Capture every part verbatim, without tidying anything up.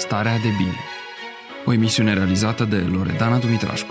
Starea de bine. O emisiune realizată de Loredana Dumitrașcu.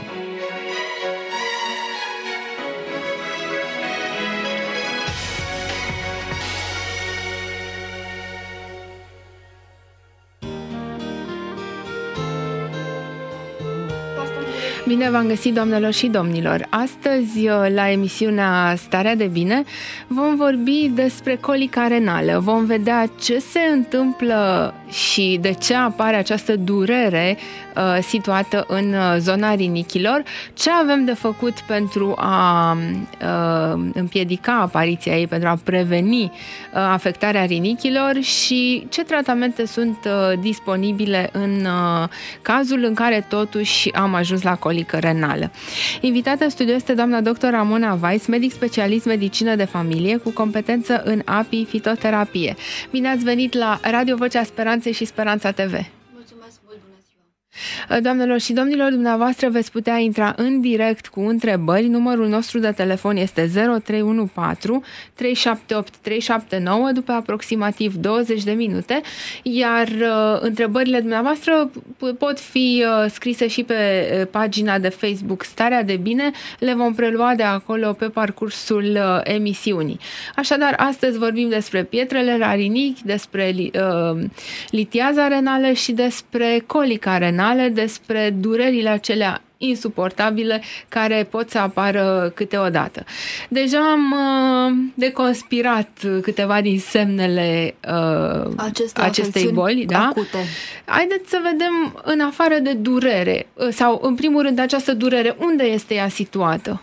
Bine v-am găsit, doamnelor și domnilor! Astăzi, la emisiunea Starea de Bine, vom vorbi despre colica renală. Vom vedea ce se întâmplă și de ce apare această durere uh, situată în zona rinichilor, ce avem de făcut pentru a uh, împiedica apariția ei, pentru a preveni uh, afectarea rinichilor și ce tratamente sunt uh, disponibile în uh, cazul în care totuși am ajuns la colică renală. Invitată în studio este doamna doctor Ramona Weiss, medic specialist medicină de familie cu competență în apifitoterapie. Bine ați venit la Radio Vocea Speranței și Speranța T V. Mulțumesc mult, bună ziua! Doamnelor și domnilor, dumneavoastră veți putea intra în direct cu întrebări. Numărul nostru de telefon este zero trei unu patru trei șapte opt trei șapte nouă după aproximativ douăzeci de minute, iar uh, întrebările dumneavoastră pot fi uh, scrise și pe uh, pagina de Facebook Starea de Bine. Le vom prelua de acolo pe parcursul uh, emisiunii. Așadar, astăzi vorbim despre pietrele la rinichi, despre uh, litiaza renală și despre colica renală, despre durerile acelea insuportabile care pot să apară câteodată. Deja am uh, deconspirat câteva din semnele uh, Aceste acestei boli. Da? Acute. Haideți să vedem, în afară de durere, sau în primul rând această durere, unde este ea situată?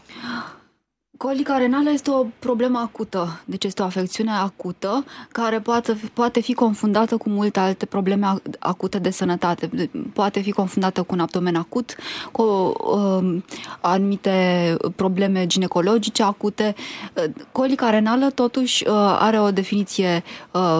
Colica renală este o problemă acută, deci este o afecțiune acută care poate, poate fi confundată cu multe alte probleme acute de sănătate. Poate fi confundată cu un abdomen acut, cu uh, anumite probleme ginecologice acute. Colica renală totuși uh, are o definiție uh,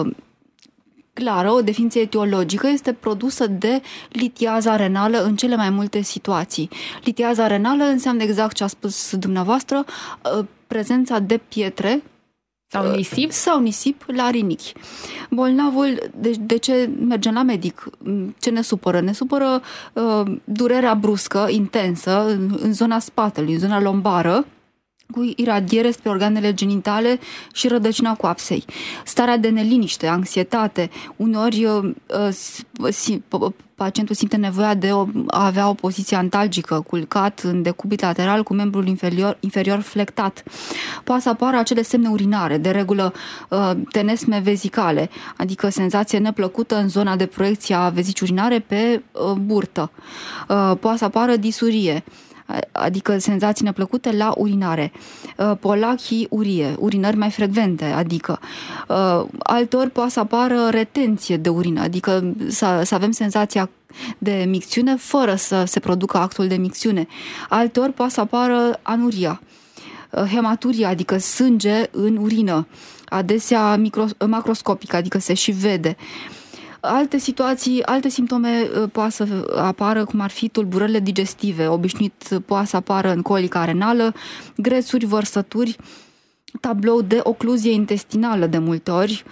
clară, o definiție etiologică, este produsă de litiaza renală în cele mai multe situații. Litiaza renală înseamnă exact ce a spus dumneavoastră, prezența de pietre sau nisip, sau nisip la rinichi. Bolnavul, de, de ce mergem la medic? Ce ne supără? Ne supără uh, durerea bruscă, intensă, în, în zona spatelui, în zona lombară, cu iradiere spre organele genitale și rădăcina coapsei. Starea de neliniște, anxietate, uneori pacientul simte nevoia de a avea o poziție antalgică, culcat în decubit lateral cu membrul inferior, inferior flectat. Poate să apară acele semne urinare, de regulă tenesme vezicale, adică senzație neplăcută în zona de proiecție a vezicii urinare pe burtă. Poate să apară disurie, adică senzații neplăcute la urinare, polachiurie, urinări mai frecvente, adică alteori poate să apară retenție de urină, adică să, să avem senzația de micțiune fără să se producă actul de micțiune. Alteori poate să apară anuria, hematuria, adică sânge în urină, adesea micro, macroscopic, adică se și vede. Alte situații, alte simptome poate să apară, cum ar fi tulburările digestive, obișnuit poate să apară în colica renală, grețuri, vărsături, tablou de ocluzie intestinală de multe ori.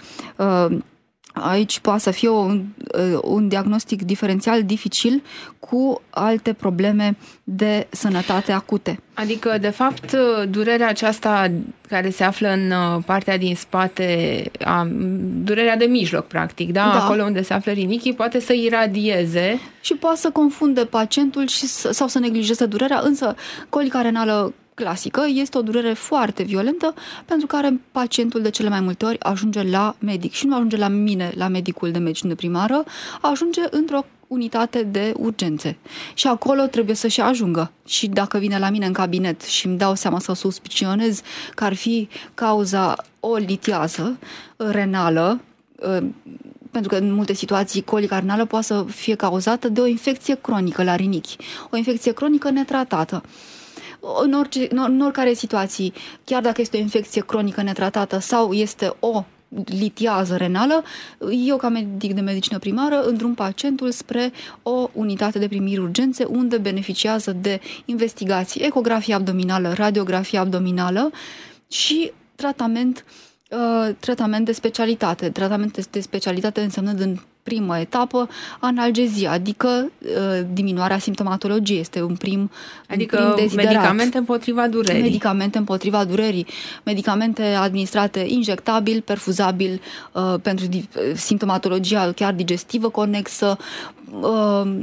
Aici poate să fie un, un diagnostic diferențial dificil cu alte probleme de sănătate acute. Adică, de fapt, durerea aceasta care se află în partea din spate, a, durerea de mijloc, practic, da? Da. Acolo unde se află rinichii, poate să iradieze. Și poate să confunde pacientul și, sau să neglijeze durerea, însă colica renală clasică este o durere foarte violentă pentru care pacientul de cele mai multe ori ajunge la medic și nu ajunge la mine, la medicul de medicină primară, ajunge într-o unitate de urgențe. Și acolo trebuie să și ajungă. Și dacă vine la mine în cabinet și îmi dau seama să suspicionez că ar fi cauza o litiază renală, pentru că în multe situații colica renală poate să fie cauzată de o infecție cronică la rinichi, o infecție cronică netratată. În, orice, în oricare situații, chiar dacă este o infecție cronică netratată sau este o litiază renală, eu ca medic de medicină primară îndrum pacientul spre o unitate de primiri urgențe unde beneficiază de investigații, ecografie abdominală, radiografie abdominală și tratament, uh, tratament de specialitate. Tratament de specialitate însemnând în primă etapă, analgezia, adică diminuarea simptomatologiei. Este un prim, adică un prim deziderat. Medicamente împotriva durerii. Medicamente împotriva durerii. Medicamente administrate injectabil, perfuzabil, uh, pentru simptomatologia chiar digestivă conexă, uh,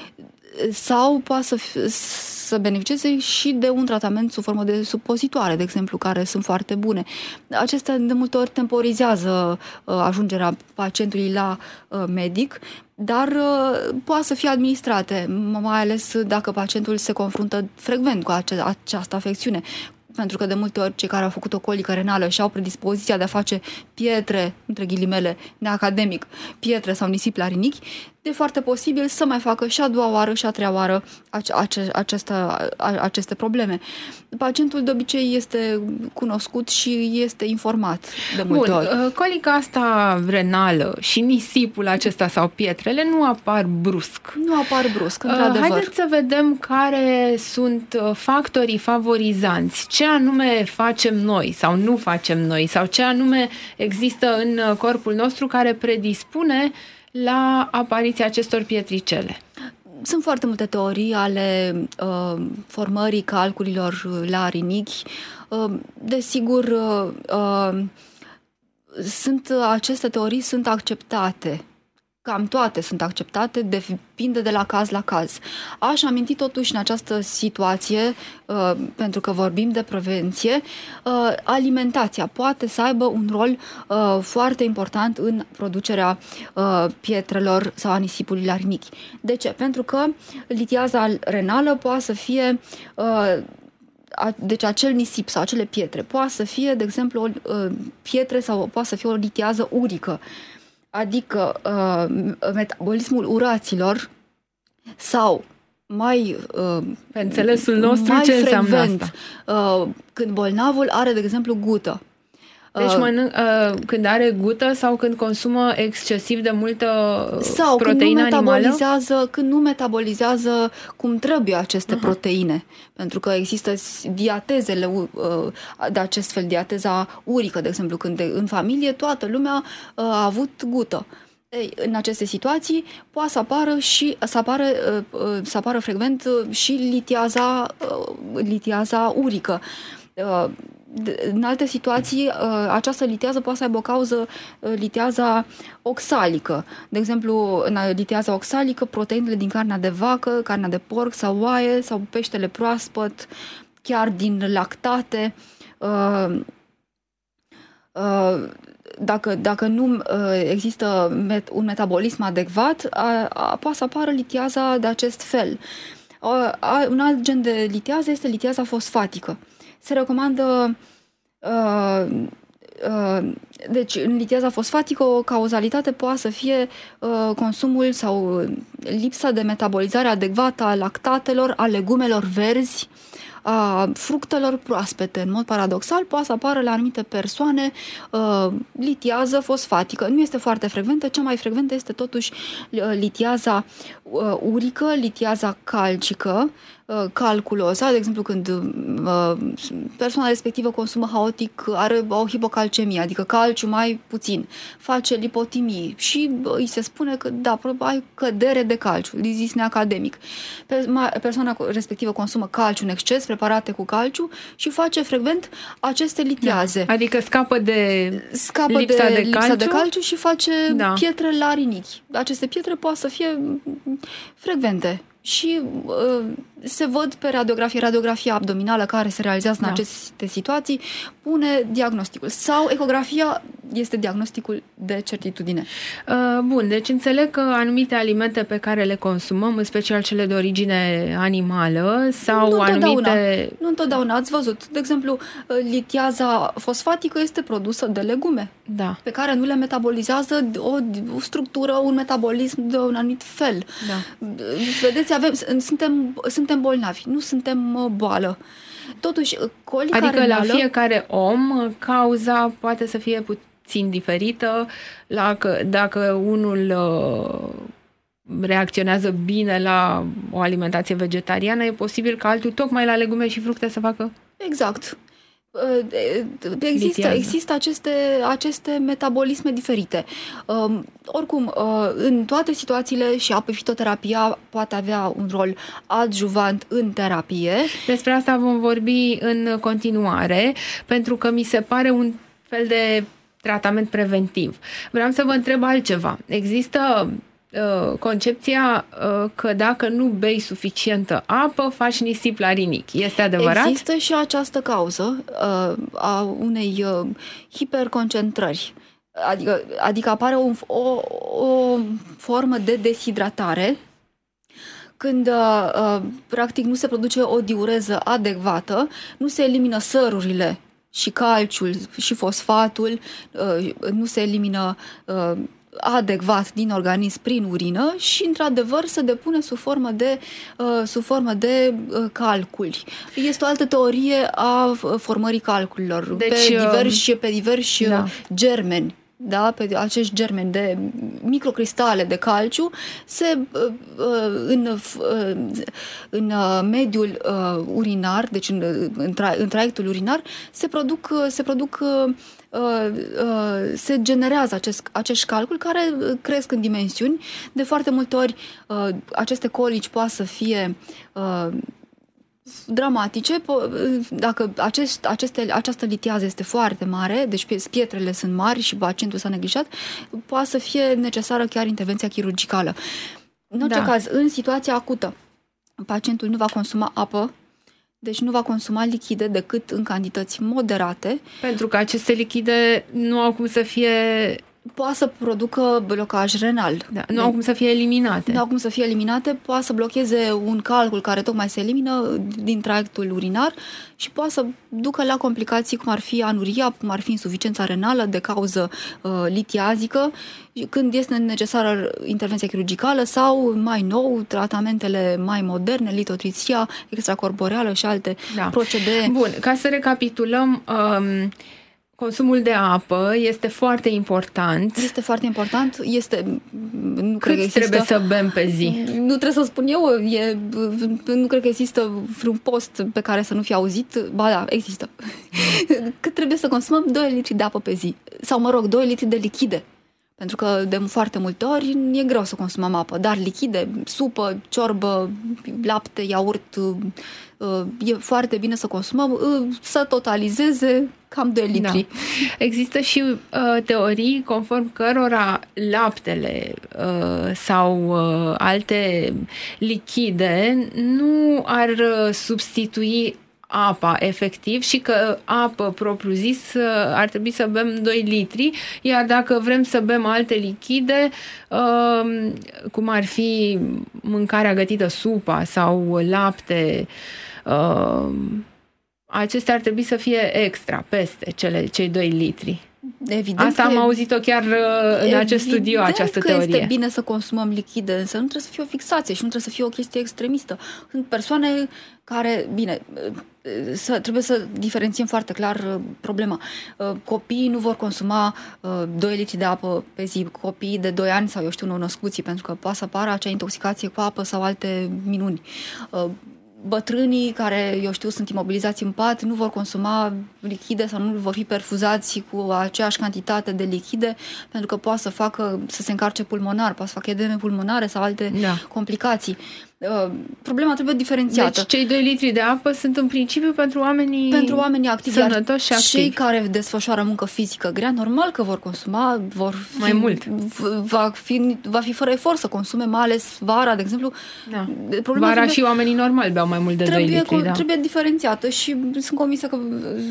sau poate să, să beneficieze și de un tratament sub formă de supozitoare, de exemplu, care sunt foarte bune. Acestea de multe ori temporizează uh, ajungerea pacientului la uh, medic, dar uh, poate să fie administrate, mai ales dacă pacientul se confruntă frecvent cu ace- această afecțiune. Pentru că de multe ori cei care au făcut o colică renală și au predispoziția de a face pietre, între ghilimele, neacademic, pietre sau nisip la rinichi, e foarte posibil să mai facă și a doua oară și a treia oară ace- aceste, aceste probleme. Pacientul de obicei este cunoscut și este informat de multe Bun, ori. Colica asta renală și nisipul acesta sau pietrele nu apar brusc. Nu apar brusc, într-adevăr. Haideți să vedem care sunt factorii favorizanți. Ce anume facem noi sau nu facem noi sau ce anume există în corpul nostru care predispune la apariția acestor pietricele. Sunt foarte multe teorii ale uh, formării calculilor la rinichi. Uh, desigur, uh, uh, sunt, aceste teorii sunt acceptate. Cam toate sunt acceptate, depinde de la caz la caz. Aș aminti totuși în această situație, uh, pentru că vorbim de prevenție, uh, alimentația poate să aibă un rol uh, foarte important în producerea uh, pietrelor sau a nisipului la rinichi. De ce? Pentru că litiaza renală poate să fie... Uh, deci acel nisip sau acele pietre poate să fie, de exemplu, o pietre sau poate să fie o litiază urică. Adică uh, metabolismul uraților sau mai uh, pe înțelesul nostru mai ce frecvent, înseamnă asta? Uh, când bolnavul are, de exemplu, gută. Deci mănânc, uh, când are gută sau când consumă excesiv de multă sau proteină când nu animală? metabolizează, când nu metabolizează cum trebuie aceste uh-huh. proteine. Pentru că există diatezele uh, de acest fel, diateza urică, de exemplu, când de, în familie toată lumea uh, a avut gută. Ei, în aceste situații poate să apară și să apară, uh, să apară frecvent și litiaza, uh, litiaza urică. Uh, În alte situații, această litiază poate să aibă o cauză, litiaza oxalică. De exemplu, în litiaza oxalică, proteinele din carnea de vacă, carnea de porc sau oaie sau peștele proaspăt, chiar din lactate. Dacă, dacă nu există un metabolism adecvat, poate să apară litiaza de acest fel. Un alt gen de litiază este litiaza fosfatică. Se recomandă, uh, uh, deci în litiaza fosfatică o cauzalitate poate să fie uh, consumul sau lipsa de metabolizare adecvată a lactatelor, a legumelor verzi, a fructelor proaspete. În mod paradoxal, poate să apară la anumite persoane uh, litiază fosfatică. Nu este foarte frecventă, cea mai frecventă este totuși litiaza uh, urică, litiaza calcică, uh, calculoza, de exemplu când uh, persoana respectivă consumă haotic, are o hipocalcemie, adică calciu mai puțin, face lipotimii și uh, îi se spune că da, ai cădere de calciu, zis neacademic. Persoana respectivă consumă calciu în exces, preparate cu calciu și face frecvent aceste litiaze. Da. Adică scapă de scapă lipsa de, de, lipsa calciu. de calciu și face da. pietre la rinichi. Aceste pietre poate să fie frecvente și uh, se văd pe radiografie, radiografia abdominală care se realizează în da. aceste situații, pune diagnosticul. Sau ecografia este diagnosticul de certitudine. Uh, bun, deci înțeleg că anumite alimente pe care le consumăm, în special cele de origine animală, sau nu anumite... Nu întotdeauna, ați văzut. De exemplu, litiaza fosfatică este produsă de legume, da. pe care nu le metabolizează o, o structură, un metabolism de un anumit fel. Da. Vedeți, avem, suntem, suntem bolnavi, nu suntem boală. Totuși, colica adică renală, la fiecare om, cauza poate să fie puțin diferită. La, dacă unul reacționează bine la o alimentație vegetariană, e posibil ca altul tocmai la legume și fructe să facă? Exact. Există, există aceste, aceste metabolisme diferite. Uh, oricum, uh, în toate situațiile și apofitoterapia poate avea un rol adjuvant în terapie. Despre asta vom vorbi în continuare, pentru că mi se pare un fel de tratament preventiv. Vreau să vă întreb altceva. Există uh, concepția uh, că dacă nu bei suficientă apă, faci nisip la rinichi. Este adevărat? Există și această cauză uh, a unei uh, hiperconcentrări. Adică, adică apare o, o, o formă de deshidratare când uh, practic nu se produce o diureză adecvată, nu se elimină sărurile și calciul și fosfatul, uh, nu se elimină uh, adecvat din organism prin urină și, într-adevăr, se depune sub formă de, uh, sub formă de uh, calculi. Este o altă teorie a formării calculilor deci, pe diversi, pe diversi da. germeni. Da, pe acești germeni de microcristale de calciu se în, în mediul urinar, deci în, în, tra, în traiectul urinar se produc se produc se generează acest, acești calculi care cresc în dimensiuni. De foarte multe ori aceste colici poate să fie dramatice, dacă acest, aceste, această litiază este foarte mare, deci pietrele sunt mari și pacientul s-a neglijat, poate să fie necesară chiar intervenția chirurgicală. În orice da. caz, în situația acută, pacientul nu va consuma apă, deci nu va consuma lichide decât în cantități moderate. Pentru că aceste lichide nu au cum să fie... Poate să producă blocaj renal. Da, nu au cum să fie eliminate. Nu au cum să fie eliminate, poate să blocheze un calcul care tocmai se elimină din traiectul urinar și poate să ducă la complicații cum ar fi anuria, cum ar fi insuficiența renală de cauză uh, litiazică, când este necesară intervenția chirurgicală sau, mai nou, tratamentele mai moderne, litotripsia extracorporeală și alte da. procedee. Bun, ca să recapitulăm... Um... Consumul de apă este foarte important. Este foarte important. Este, nu Cât cred că există, trebuie să bem pe zi? Nu trebuie să spun eu. E, nu cred că există vreun post pe care să nu fi auzit. Ba da, există. Cât trebuie să consumăm doi litri de apă pe zi. Sau, mă rog, doi litri de lichide. Pentru că de foarte multe ori e greu să consumăm apă. Dar lichide, supă, ciorbă, lapte, iaurt, e foarte bine să consumăm, să totalizeze cam doi litri. Da. Există și uh, teorii conform cărora laptele uh, sau uh, alte lichide nu ar uh, substitui apa, efectiv, și că apă propriu-zis ar trebui să bem doi litri, iar dacă vrem să bem alte lichide, uh, cum ar fi mâncarea gătită, supa sau lapte, uh, acestea ar trebui să fie extra, peste cele, cei doi litri. Evident. Asta am auzit-o chiar în acest studio, această că teorie. Este bine să consumăm lichide, însă nu trebuie să fie o fixație și nu trebuie să fie o chestie extremistă. Sunt persoane care, bine, să, trebuie să diferențiem foarte clar problema. Copiii nu vor consuma doi litri de apă pe zi, copiii de doi ani sau, eu știu, nou-născuții, pentru că poate să apară acea intoxicație cu apă sau alte minuni. Bătrânii care, eu știu, sunt imobilizați în pat, nu vor consuma lichide sau nu vor fi perfuzați cu aceeași cantitate de lichide, pentru că poate să facă, să se încarce pulmonar, poate să facă edeme pulmonare sau alte da. complicații. Problema trebuie diferențiată. Deci cei doi litri de apă sunt în principiu pentru oamenii, pentru oamenii activi, sănătoși și activi. Cei care desfășoară muncă fizică grea, normal că vor consuma, vor fi, mai mult. Va fi, va fi fără efort să consume, mai ales vara, de exemplu. Da. Vara trebuie, și oamenii normali beau mai mult de trebuie, doi litri. Da. Trebuie diferențiată și sunt convinsă că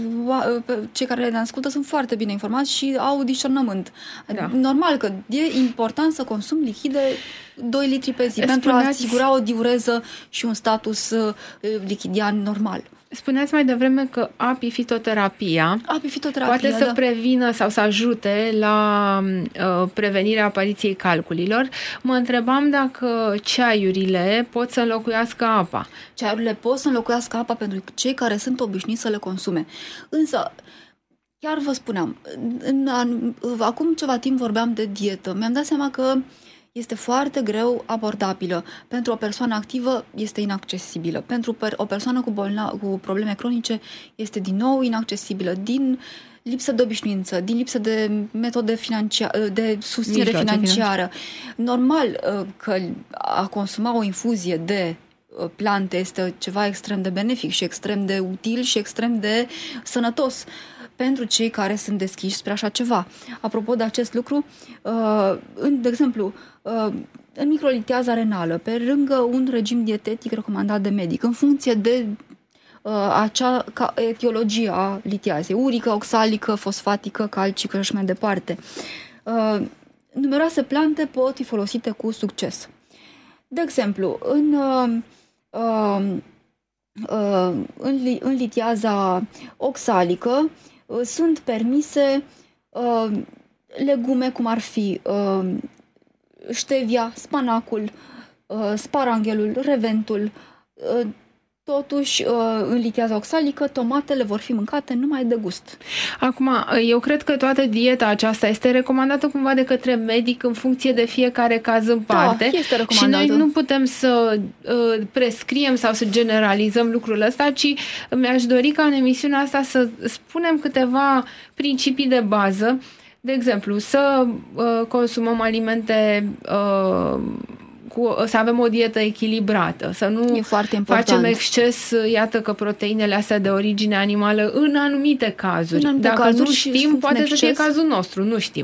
cei care ne ascultă sunt foarte bine informați și au discernământ. Da. Normal că e important să consumi lichide doi litri pe zi, Spuneați... pentru a asigura o diureză și un status uh, lichidian normal. Spuneați mai devreme că apifitoterapia, apifitoterapia poate da. să prevină sau să ajute la uh, prevenirea apariției calculilor. Mă întrebam dacă ceaiurile pot să înlocuiască apa. Ceaiurile pot să înlocuiască apa pentru cei care sunt obișnuiți să le consume. Însă, chiar vă spuneam, în, în, acum ceva timp vorbeam de dietă. Mi-am dat seama că este foarte greu abordabilă. Pentru o persoană activă este inaccesibilă. Pentru o persoană cu, bolna- cu probleme cronice este din nou inaccesibilă, din lipsă de obișnuință, din lipsă de metode financiare, de susținere Mijloace financiară. Financiar. Normal că a consuma o infuzie de plante este ceva extrem de benefic și extrem de util și extrem de sănătos pentru cei care sunt deschiși spre așa ceva. Apropo de acest lucru, de exemplu, în microlitiaza renală, pe lângă un regim dietetic recomandat de medic, în funcție de acea etiologie a litiazei, urică, oxalică, fosfatică, calcică și așa mai departe, numeroase plante pot fi folosite cu succes. De exemplu, în în, în litiaza oxalică sunt permise uh, legume cum ar fi uh, ștevia, spanacul, uh, sparanghelul, reventul. Uh, totuși, uh, în litiaza oxalică, tomatele vor fi mâncate numai de gust. Acum, eu cred că toată dieta aceasta este recomandată cumva de către medic în funcție de fiecare caz în parte. Da, este recomandată. Și noi nu putem să uh, prescriem sau să generalizăm lucrul ăsta, ci mi-aș dori ca în emisiunea asta să spunem câteva principii de bază. De exemplu, să uh, consumăm alimente uh, Cu, să avem o dietă echilibrată, să nu facem exces, iată că proteinele astea de origine animală în anumite cazuri. În anumite Dacă cazuri nu știm, poate să fie cazul nostru, nu știm.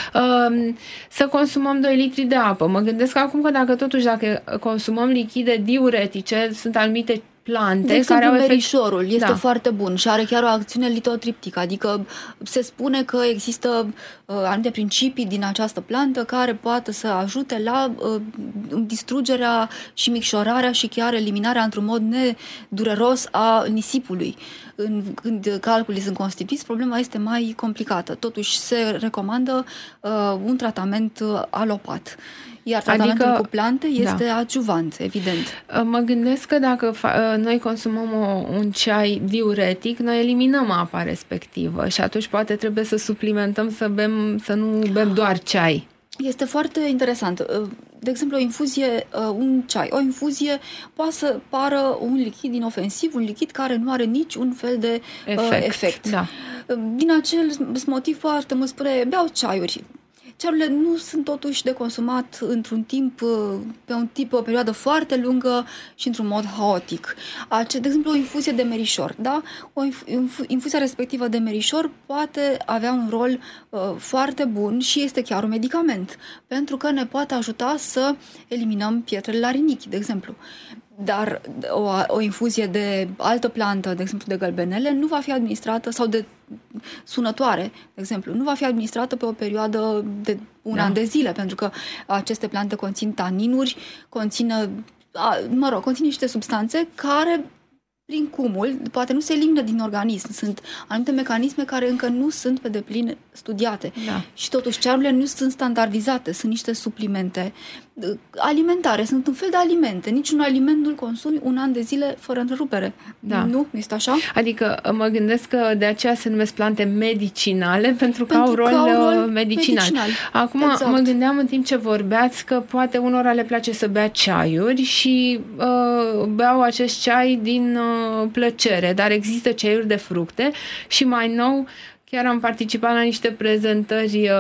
Să consumăm doi litri de apă. Mă gândesc acum că dacă totuși dacă consumăm lichide diuretice, sunt anumite plante de exemplu, care au efect... merișorul este da. foarte bun și are chiar o acțiune litotriptică, adică se spune că există uh, anumite principii din această plantă care poate să ajute la uh, distrugerea și micșorarea și chiar eliminarea într-un mod nedureros a nisipului. În, când calculii sunt constituiți, problema este mai complicată. Totuși se recomandă uh, un tratament alopat. Iar tratamentul adică, cu plante este da. adjuvant, evident. Mă gândesc că dacă noi consumăm o, un ceai diuretic, noi eliminăm apa respectivă și atunci poate trebuie să suplimentăm să bem, să nu bem doar ceai. Este foarte interesant. De exemplu, o infuzie, un ceai, o infuzie poate să pară un lichid inofensiv, un lichid care nu are niciun fel de efect. efect. Da. Din acel motiv, foarte mult spune, beau ceaiuri. Ceaiurile nu sunt totuși de consumat într-un timp, pe un tip, o perioadă foarte lungă și într-un mod haotic. De exemplu, o infuzie de merișor, da? O infu- infuzia respectivă de merișor poate avea un rol uh, foarte bun și este chiar un medicament, pentru că ne poate ajuta să eliminăm pietrele la rinichi, de exemplu. Dar o, o infuzie de altă plantă, de exemplu de gălbenele, nu va fi administrată, sau de sunătoare, de exemplu, nu va fi administrată pe o perioadă de un da. an de zile, pentru că aceste plante conțin taninuri, conțin, mă rog, conțin niște substanțe care, prin cumul, poate nu se elimină din organism. Sunt anumite mecanisme care încă nu sunt pe deplin studiate. Da. Și totuși ceaiurile nu sunt standardizate, sunt niște suplimente alimentare, sunt un fel de alimente. Niciun aliment nu-l consumi un an de zile fără întrerupere. Da. Nu? Nu este așa? Adică mă gândesc că de aceea se numesc plante medicinale, pentru că, pentru au, rol că au rol medicinal. medicinal. Acum exact. Mă gândeam în timp ce vorbeați că poate unora le place să bea ceaiuri și uh, beau acest ceai din uh, plăcere, dar există ceaiuri de fructe și mai nou chiar am participat la niște prezentări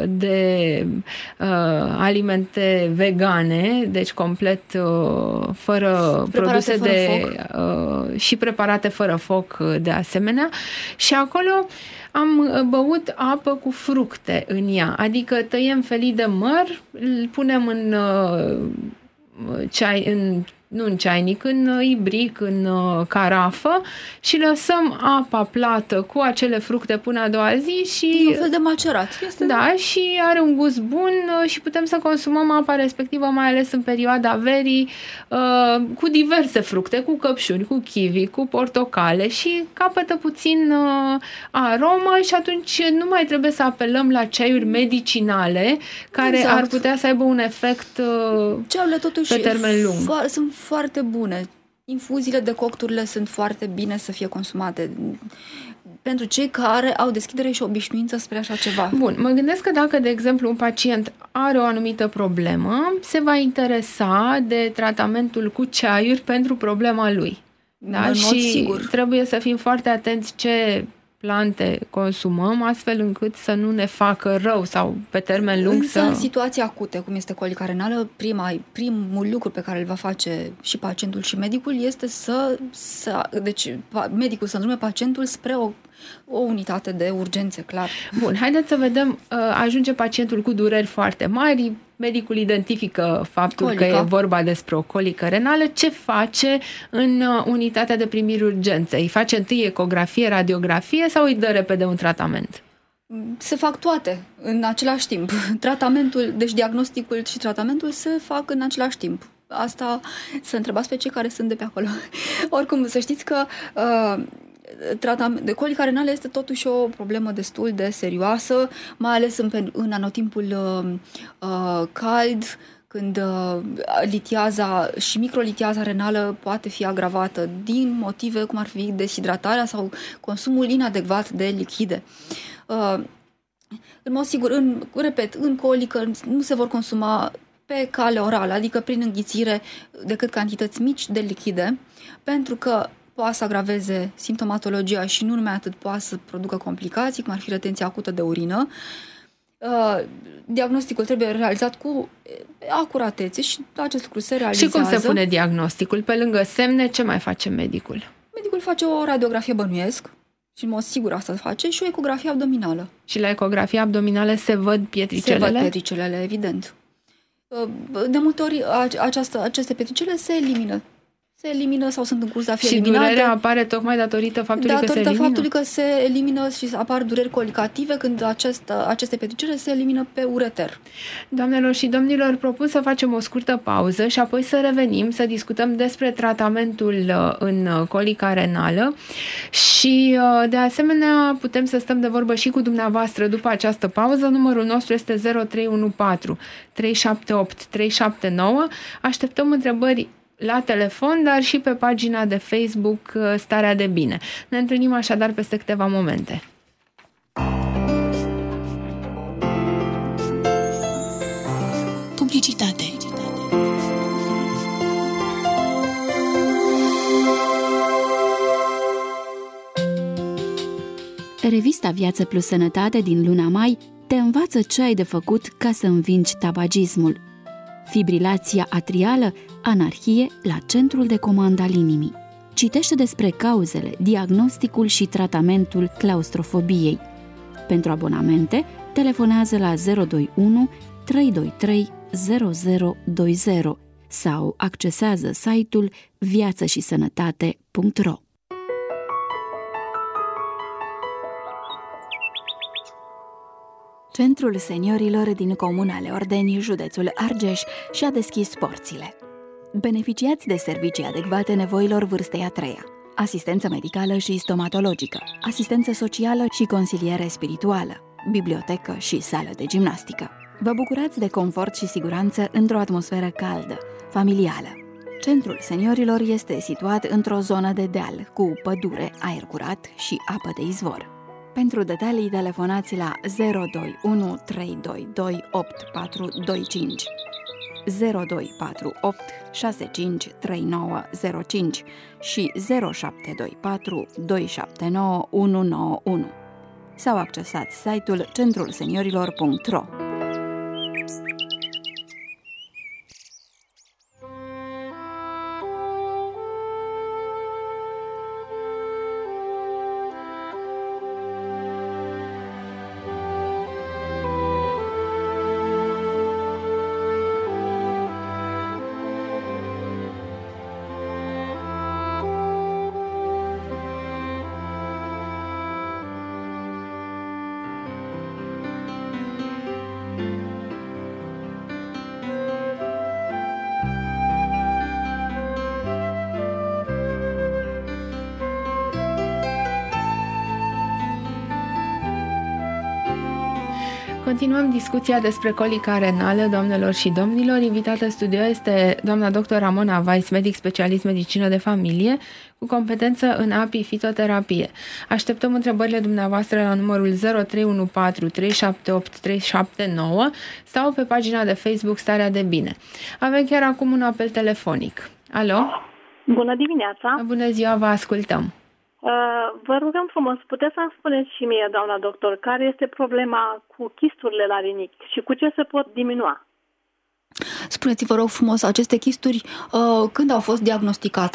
de uh, alimente vegane, deci complet uh, fără preparate produse fără de uh, și preparate fără foc de asemenea. Și acolo am băut apă cu fructe în ea, adică tăiem felii de măr, îl punem în uh, ceai, în nu în ceainic, în ibric, în carafă și lăsăm apa plată cu acele fructe până a doua zi și... E un fel de macerat. Este da, și are un gust bun și putem să consumăm apa respectivă, mai ales în perioada verii, cu diverse fructe, cu căpșuni, cu kiwi, cu portocale și capătă puțin aromă și atunci nu mai trebuie să apelăm la ceaiuri medicinale care exact. ar putea să aibă un efect ceaiurile totuși pe termen lung. Fo- sunt foarte bune. Infuziile, decocturile sunt foarte bine să fie consumate. pentru cei care au deschidere și obișnuință spre așa ceva. Bun, mă gândesc că dacă, de exemplu, un pacient are o anumită problemă, se va interesa de tratamentul cu ceaiuri pentru problema lui. Da? În și mod sigur. Trebuie să fim foarte atenți ce plante consumăm, astfel încât să nu ne facă rău sau pe termen lung. Însă, să... în situații acute, cum este colica renală, prima, primul lucru pe care îl va face și pacientul și medicul este să, să deci medicul să îndrume pacientul spre o, o unitate de urgențe, clar. Bun, haideți să vedem, ajunge pacientul cu dureri foarte mari, medicul identifică faptul Colica. că e vorba despre o colică renală, ce face în unitatea de primiri urgențe? Îi face întâi ecografie, radiografie sau îi dă repede un tratament? Se fac toate în același timp. Tratamentul, deci diagnosticul și tratamentul se fac în același timp. Asta să întrebați pe cei care sunt de pe acolo. Oricum, să știți că uh, tratament, de colica renală este totuși o problemă destul de serioasă, mai ales în, în anotimpul uh, uh, cald, când uh, litiaza și microlitiaza renală poate fi agravată din motive cum ar fi deshidratarea sau consumul inadecvat de lichide. Uh, în mod sigur, în, repet, în colică nu se vor consuma pe cale orală, adică prin înghițire, decât cantități mici de lichide, pentru că poate să agraveze simptomatologia și nu numai atât, poate să producă complicații, cum ar fi retenția acută de urină. Uh, diagnosticul trebuie realizat cu acuratețe și acest lucru se realizează. Și cum se pune diagnosticul? Pe lângă semne, ce mai face medicul? Medicul face o radiografie, bănuiesc, și în mod sigur asta face, și o ecografie abdominală. Și la ecografia abdominală se văd pietricelele? Se văd pietricelele, evident. De multe ori această, aceste pietricele se elimină. Se elimină sau sunt în curs de a fi și eliminate. Și durerea apare tocmai datorită faptului datorită că se elimină? faptului că se elimină și apar dureri colicative când acest, aceste pietricele se elimină pe ureter. Doamnelor și domnilor, propun să facem o scurtă pauză și apoi să revenim, să discutăm despre tratamentul în colica renală și de asemenea putem să stăm de vorbă și cu dumneavoastră după această pauză. Numărul nostru este zero trei unu patru trei șapte opt trei șapte nouă. Așteptăm întrebări la telefon, dar și pe pagina de Facebook Starea de Bine. Ne întâlnim așadar peste câteva momente. Publicitate. Revista Viață Plus Sănătate din luna mai te învață ce ai de făcut ca să învingi tabagismul. Fibrilația atrială, anarhie la centrul de comandă al inimii. Citește despre cauzele, diagnosticul și tratamentul claustrofobiei. Pentru abonamente, telefonează la zero doi unu trei doi trei zero zero doi zero sau accesează site-ul viață și sănătate punct ro. Centrul seniorilor din Comuna Leordeni, județul Argeș, și-a deschis porțile. Beneficiați de servicii adecvate nevoilor vârstei a treia, asistență medicală și stomatologică, asistență socială și consiliere spirituală, bibliotecă și sală de gimnastică. Vă bucurați de confort și siguranță într-o atmosferă caldă, familială. Centrul seniorilor este situat într-o zonă de deal, cu pădure, aer curat și apă de izvor. Pentru detalii, telefonați la zero doi unu trei doi doi opt patru doi cinci, zero doi patru opt șase cinci trei nouă zero cinci și zero șapte doi patru doi șapte nouă unu nouă unu sau accesați site-ul centrul seniorilor punct ro. Continuăm discuția despre colica renală, doamnelor și domnilor. Invitată în studio este doamna doctor Ramona Weiss, medic specialist medicină de familie, cu competență în A P I fitoterapie. Așteptăm întrebările dumneavoastră la numărul zero trei unu patru trei șapte opt trei șapte nouă sau pe pagina de Facebook Starea de Bine. Avem chiar acum un apel telefonic. Alo? Bună dimineața! Bună ziua, vă ascultăm! Vă rugăm frumos, puteți să-mi spuneți și mie, doamna doctor, care este problema cu chisturile la rinichi și cu ce se pot diminua? Spuneți, vă rog frumos, aceste chisturi uh, când au fost diagnosticate?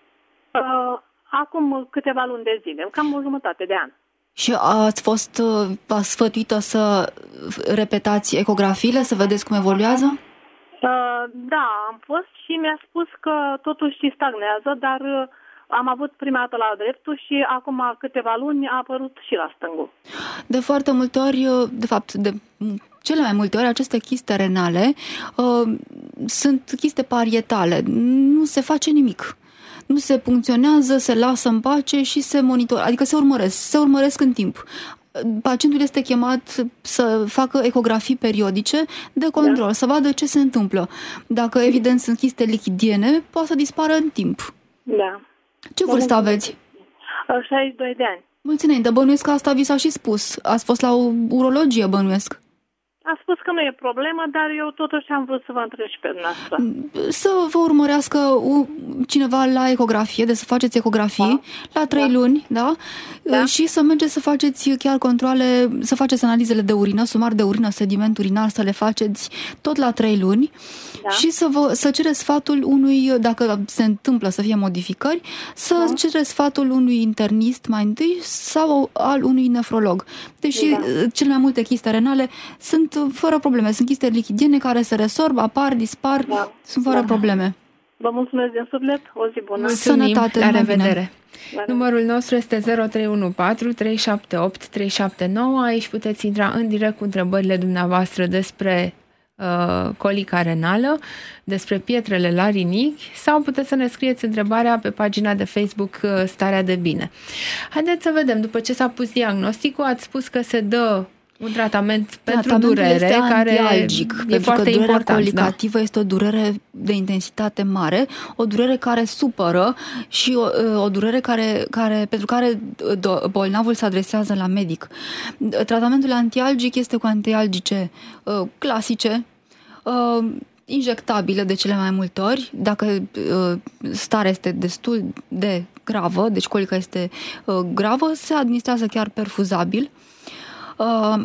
Uh, acum câteva luni de zile, cam o jumătate de an. Și ați fost uh, sfătuită să repetați ecografiile, să vedeți cum evoluează? Uh, da, am fost și mi-a spus că totuși stagnează, dar... Uh, Am avut prima dată la dreptul și acum câteva luni a apărut și la stângul. De foarte multe ori, de fapt, de cele mai multe ori, aceste chiste renale uh, sunt chiste parietale. Nu se face nimic. Nu se puncționează, se lasă în pace și se monitorează, adică se urmăresc, se urmăresc în timp. Pacientul este chemat să facă ecografii periodice de control, da. Să vadă ce se întâmplă. Dacă, evident, sunt chiste lichidiene, poate să dispară în timp. Da. Ce vârstă aveți? șaizeci și doi de ani. Mulți înainte, bănuiesc că asta vi s-a și spus. Ați fost la o urologie, bănuiesc. A spus că nu e problemă, dar eu totuși am vrut să vă întreb și pe dumneavoastră. Să vă urmărească cineva la ecografie, de să faceți ecografii, da. La trei da. luni, da? Da? Și să mergeți să faceți chiar controale, să faceți analizele de urină, sumar de urină, sediment urinar, să le faceți tot la trei luni. Da. Și să, vă, să cereți sfatul unui, dacă se întâmplă să fie modificări, să da. cereți sfatul unui internist mai întâi sau al unui nefrolog. Deși da. cele mai multe chiste renale sunt fără probleme. Sunt chiste lichidiene care se resorb, apar, dispar, da. sunt fără da. probleme. Vă mulțumesc din suflet, o zi bună. Mulțumim, Sănătate, la revedere. Numărul nostru este zero trei unu patru trei șapte opt trei șapte nouă. Aici puteți intra în direct cu întrebările dumneavoastră despre uh, colica renală, despre pietrele la rinichi sau puteți să ne scrieți întrebarea pe pagina de Facebook uh, Starea de Bine. Haideți să vedem, după ce s-a pus diagnosticul, ați spus că se dă un tratament pentru durere care antialgic, e pentru foarte că durerea important, colicativă da. este o durere de intensitate mare, o durere care supără și o, o durere care, care, pentru care bolnavul se adresează la medic. Tratamentul antialgic este cu antialgice uh, clasice, uh, injectabile de cele mai multe ori, dacă uh, starea este destul de gravă, deci colica este uh, gravă, se administrează chiar perfuzabil. Uh,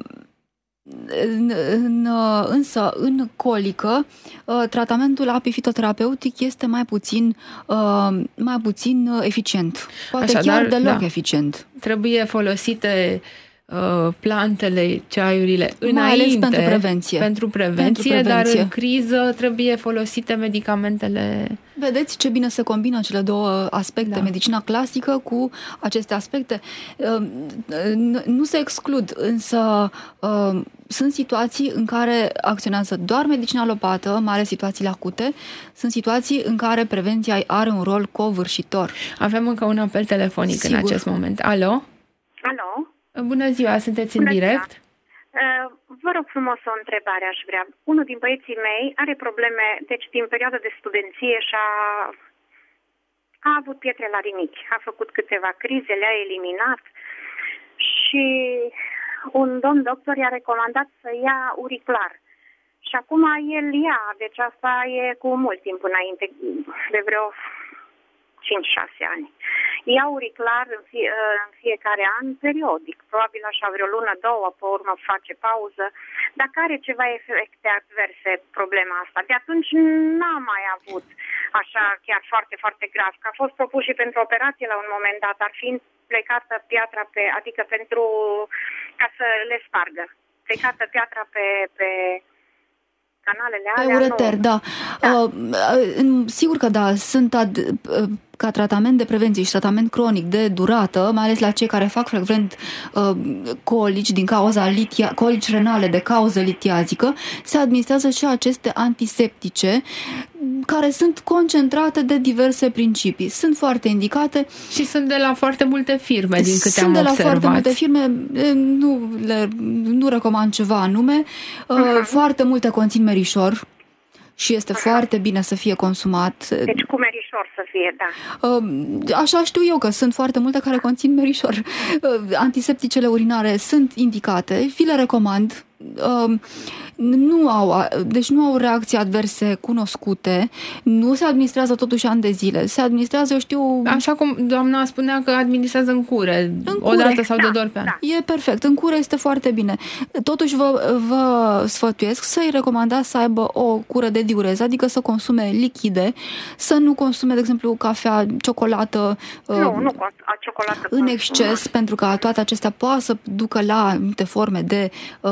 în, în, însă, în colică, uh, tratamentul apifitoterapeutic este mai puțin, uh, mai puțin eficient. Poate Așadar, chiar deloc da. eficient. Trebuie folosite uh, plantele, ceaiurile înainte. Mai ales pentru prevenție. Pentru prevenție, pentru prevenție. Dar în criză trebuie folosite medicamentele. Vedeți ce bine se combină cele două aspecte, da. medicina clasică cu aceste aspecte. Nu se exclud, însă sunt situații în care acționează doar medicina alopată, mai ales situațiile acute. Sunt situații în care prevenția are un rol covârșitor. Avem încă un apel telefonic Sigur. în acest moment. Alo? Alo? Bună ziua, sunteți Bună în direct? Ziua. Vă rog frumos o întrebare aș vrea. Unul din băieții mei are probleme, deci din perioada de studenție și-a a avut pietre la rinichi. A făcut câteva crize, le-a eliminat și un domn doctor i-a recomandat să ia uriclar. Și acum el ia, deci asta e cu mult timp înainte, de vreo cinci șase ani. Ia uriclar în, fie, în fiecare an, periodic, probabil așa vreo lună, două, pe urmă face pauză, dacă are ceva efecte adverse problema asta. De atunci n-am mai avut așa chiar foarte, foarte grav, că a fost propus și pentru operație la un moment dat, dar fiind plecată piatra pe, adică pentru, ca să le spargă, plecată piatra pe... pe canalele alea, pe ureter, nu. da. da. Uh, sigur că da, sunt ad, uh, ca tratament de prevenție și tratament cronic de durată, mai ales la cei care fac frecvent uh, colici din cauza litia, colici renale de cauză litiazică, se administrează și aceste antiseptice, care sunt concentrate de diverse principii. Sunt foarte indicate. Și sunt de la foarte multe firme, din câte sunt am de la observat. foarte multe firme, nu, le, nu recomand ceva anume. Uh-huh. Foarte multe conțin merișor și este uh-huh. foarte bine să fie consumat. Deci cu merișor să fie, da. Așa știu eu că sunt foarte multe care conțin merișor. Antisepticele urinare sunt indicate, vi le recomand. Nu au, deci nu au reacții adverse cunoscute, nu se administrează totuși ani de zile, se administrează, eu știu... Așa cum doamna spunea că administrează în cure, în o cure, dată sau da, de două ori pe an. Da. E perfect, în cură este foarte bine. Totuși vă, vă sfătuiesc să-i recomandați să aibă o cură de diureză, adică să consume lichide, să nu consume, de exemplu, cafea, ciocolată, nu, nu, a ciocolată în exces, pentru că toate acestea poate să ducă la anumite forme de,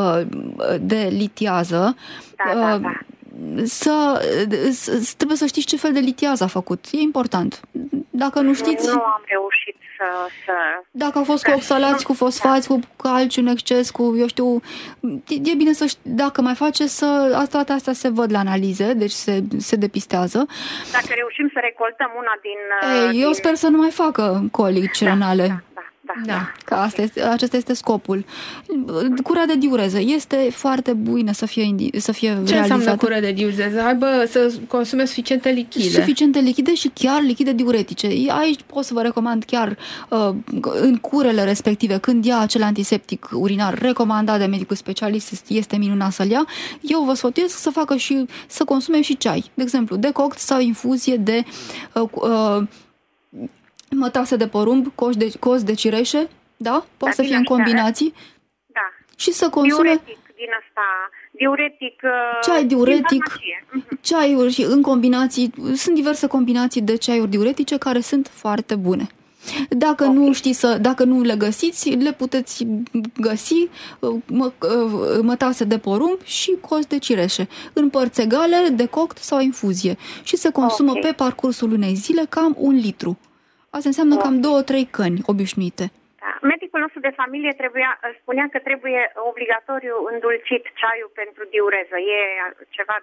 de litiază. Da, da, da. Să, să, trebuie să știți ce fel de litiază a făcut. E important. Dacă nu știți... Nu am reușit să... să... Dacă au fost cu oxalați, cu fosfați, cu calciu în exces, cu, eu știu... E bine să știi, dacă mai face, să... Toate astea se văd la analize, deci se, se depistează. Dacă reușim să recoltăm una din... Ei, din... Eu sper să nu mai facă colici renale. Da, da. Da, da. Că asta este, acesta este scopul. Cura de diureză este foarte bună să fie, să fie Ce realizată. înseamnă cură de diureză? Să aibă, să consume suficiente lichide. Suficiente lichide și chiar lichide diuretice. Aici pot să vă recomand chiar uh, în curele respective, când ia acel antiseptic urinar recomandat de medicul specialist, este minunat să-l ia, eu vă sfătuiesc să facă și, să consume și ceai. De exemplu, decoct sau infuzie de uh, uh, mătase de porumb, coș de, cos de cireșe, da? Poate da, să fie în combinații. Da. Și să consume... Diuretic din asta, diuretic... Ceai diuretic, ceaiuri și în combinații, sunt diverse combinații de ceaiuri diuretice care sunt foarte bune. Dacă okay. nu știți să, dacă nu le găsiți, le puteți găsi mă, mătase de porumb și cos de cireșe, în părți egale, decoct sau infuzie. Și se consumă okay. pe parcursul unei zile cam un litru. Asta înseamnă cam două-trei căni obișnuite. Da. Medicul nostru de familie trebuia, spunea că trebuie obligatoriu îndulcit ceaiul pentru diureză. E ceva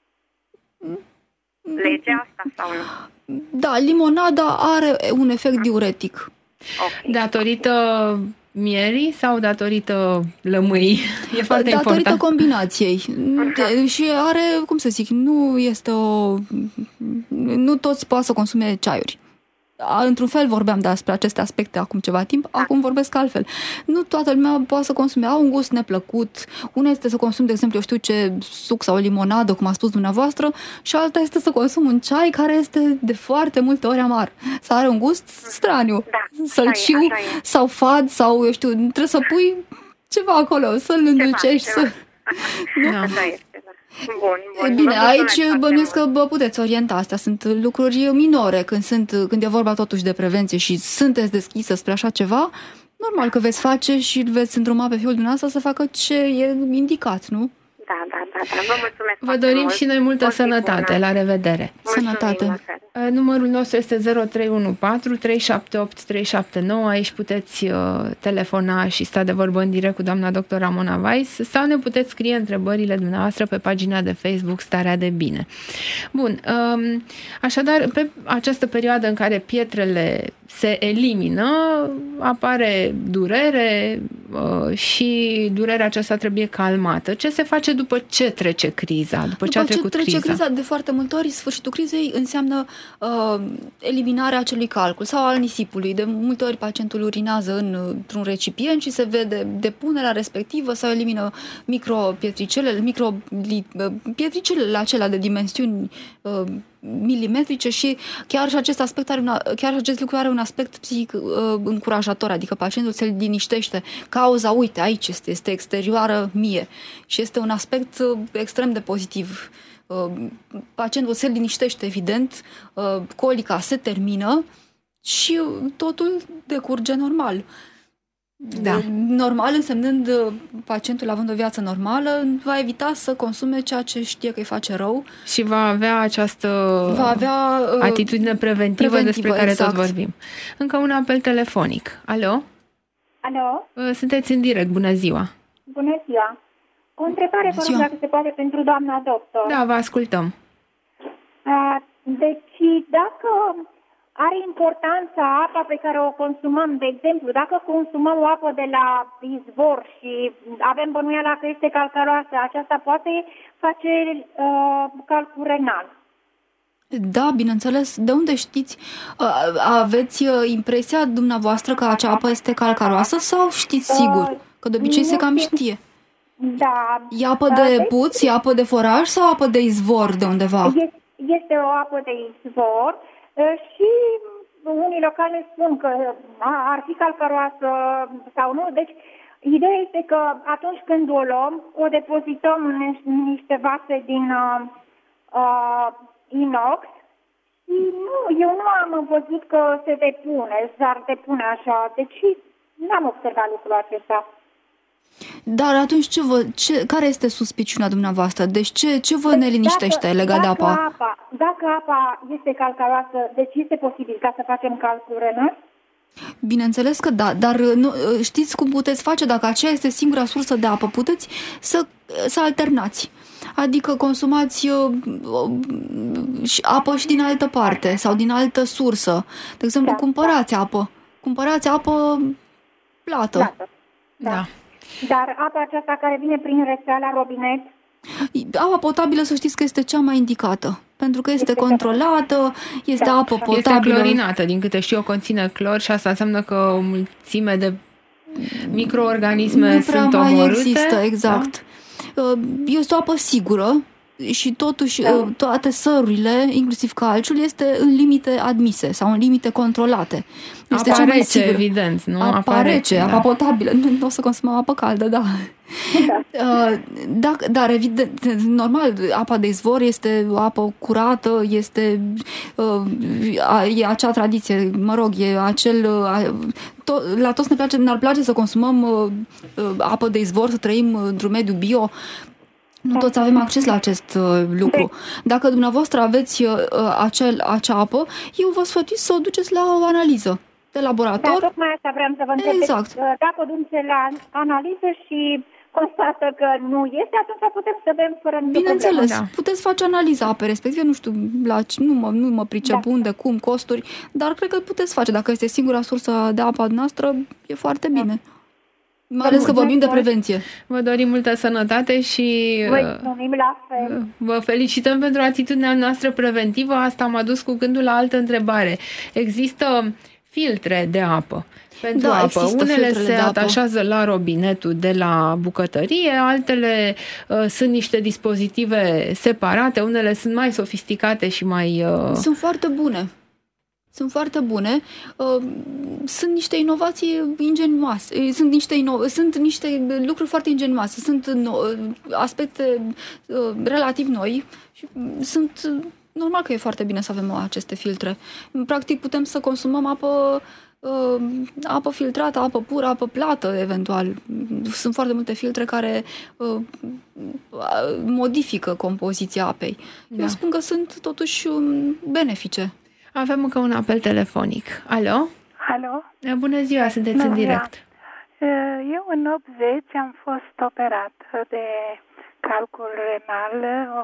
legea asta sau nu? Da, limonada are un efect diuretic. Okay. Datorită mierii sau datorită lămâii? E foarte datorită important. Datorită combinației. Uh-huh. Și are, cum să zic, nu este o... Nu toți poate să consume ceaiuri. Într-un fel vorbeam despre aceste aspecte acum ceva timp, acum vorbesc altfel. Nu toată lumea poate să consume, au un gust neplăcut. Una este să consum, de exemplu, eu știu ce suc sau o limonadă, cum a spus dumneavoastră, și alta este să consum un ceai care este de foarte multe ori amar. Să are un gust straniu, da, sălciu sau fad sau, eu știu, trebuie să pui ceva acolo, să-l îndulcești. Ceva, ceva. Să... Da. Așa este, da. Bun, bun. Bine, aici bănuiesc că vă puteți orienta. Astea sunt lucruri minore când, sunt, când e vorba totuși de prevenție și sunteți deschisă spre așa ceva, normal că veți face și veți îndruma pe fiul dumneavoastră să facă ce e indicat, nu? Da, da, da, da. Vă mulțumesc. Vă dorim mult. și noi multă sănătate. Bună. La revedere. Mulțumim, sănătate. Numărul nostru este zero trei unu patru trei șapte opt trei șapte nouă. Aici puteți uh, telefona și sta de vorbă în direct cu doamna doctor Ramona Weiss sau ne puteți scrie întrebările dumneavoastră pe pagina de Facebook Starea de Bine. Bun. Um, așadar, pe această perioadă în care pietrele se elimină, apare durere uh, și durerea aceasta trebuie calmată. Ce se face după ce trece criza? După, după ce a trecut ce trece criza? criza, de foarte multe ori, sfârșitul crizei înseamnă uh, eliminarea acelui calcul sau al nisipului. De multe ori pacientul urinează în, într-un recipient și se vede depunerea respectivă sau elimină micropietricelele, micro, pietricelele acelea de dimensiuni uh, milimetrice și chiar și acest aspect are una, chiar și acest lucru are un aspect psihic uh, încurajator, adică pacientul se liniștește. Cauza, uite, aici este, este exterioară mie și este un aspect uh, extrem de pozitiv. Uh, pacientul se liniștește, evident, uh, colica se termină și totul decurge normal. Da. Normal însemnând pacientul având o viață normală va evita să consume ceea ce știe că îi face rău și va avea această va avea, uh, atitudine preventivă, preventivă despre care exact. Tot vorbim. Încă un apel telefonic. Alo? Alo? Sunteți în direct. Bună ziua! Bună ziua! O întrebare, vă rog, dacă se poate, pentru doamna doctor. Da, vă ascultăm. Deci, dacă are importanța apa pe care o consumăm, de exemplu, dacă consumăm o apă de la izvor și avem bănuiala că este calcaroasă, aceasta poate face uh, calcul renal. Da, bineînțeles. De unde știți? Aveți impresia dumneavoastră că acea apă este calcaroasă sau știți sigur? Că de obicei se cam știe. Da. E apă de puț, e apă de foraj sau apă de izvor de undeva? Este o apă de izvor și unii locali ne spun că ar fi calcaroasă sau nu. Deci, ideea este că atunci când o luăm, o depozităm în niște vase din uh, inox și nu, eu nu am văzut că se depune, s-ar depune așa, deci n-am observat lucrul acesta. Dar atunci ce vă, ce, care este suspiciunea dumneavoastră? Deci ce, ce vă deci neliniștește dacă, legat dacă de apa? apa? Dacă apa este calcaroasă, deci este posibil ca să facem calcul renal? Bineînțeles că da, dar nu, știți cum puteți face dacă aceea este singura sursă de apă? Puteți să, să alternați. Adică consumați uh, uh, apă și din altă parte sau din altă sursă. De exemplu, da, cumpărați da. apă. Cumpărați apă plată. Plată. Da. da. Dar apa aceasta care vine prin rețea la robinet? Apa potabilă, să știți că este cea mai indicată. Pentru că este, este controlată, este da. apă potabilă. Este clorinată, din câte știu, conține clor și asta înseamnă că o mulțime de microorganisme nu sunt prea mai omorâte. Există, exact. Da? Este o apă sigură și totuși da. toate sărurile, inclusiv calciul, este în limite admise sau în limite controlate. Este apa cea mai rece, sigură. Evident, nu? Apa, apa rece, da. apa potabilă. Nu, nu o să consumăm apă caldă, da. Da. Da, dar evident, normal, apa de izvor este o apă curată, este e acea tradiție, mă rog, e acel... To- la toți ne place, ne-ar place să consumăm apă de izvor, să trăim într-un mediu bio. Nu toți avem acces la acest uh, lucru. Dacă dumneavoastră aveți uh, acel, acea apă, eu vă sfătui să o duceți la o analiză de laborator. Da, tocmai asta vreau să vă întreb. Exact. Dacă o duceți la analiză și constată că nu este, atunci putem să bem fără nicio Bineînțeles, problemă. da. Puteți face analiza apei respective, nu știu, la, nu, mă, nu mă pricep da. unde, cum, costuri, dar cred că puteți face. Dacă este singura sursă de apă noastră, e foarte da. bine. Mai ales că vorbim de prevenție. Vă dorim multă sănătate și la fel. Vă felicităm pentru atitudinea noastră preventivă. Asta m-a dus cu gândul la altă întrebare. Există filtre de apă pentru da, apă. Unele se atașează la robinetul de la bucătărie, altele uh, sunt niște dispozitive separate, unele sunt mai sofisticate și mai... Uh... Sunt foarte bune. Sunt foarte bune. Sunt niște inovații ingenioase. Sunt niște, ino- sunt niște lucruri foarte ingenioase. Sunt aspecte relativ noi și sunt normal că e foarte bine să avem aceste filtre. Practic putem să consumăm apă apă filtrată, apă pură, apă plată, eventual. Sunt foarte multe filtre care modifică compoziția apei. Da. Eu spun că sunt totuși benefice. Avem încă un apel telefonic. Alo? Alo? Bună ziua, sunteți Bună în direct. Eu în optzeci am fost operat de calcul renal,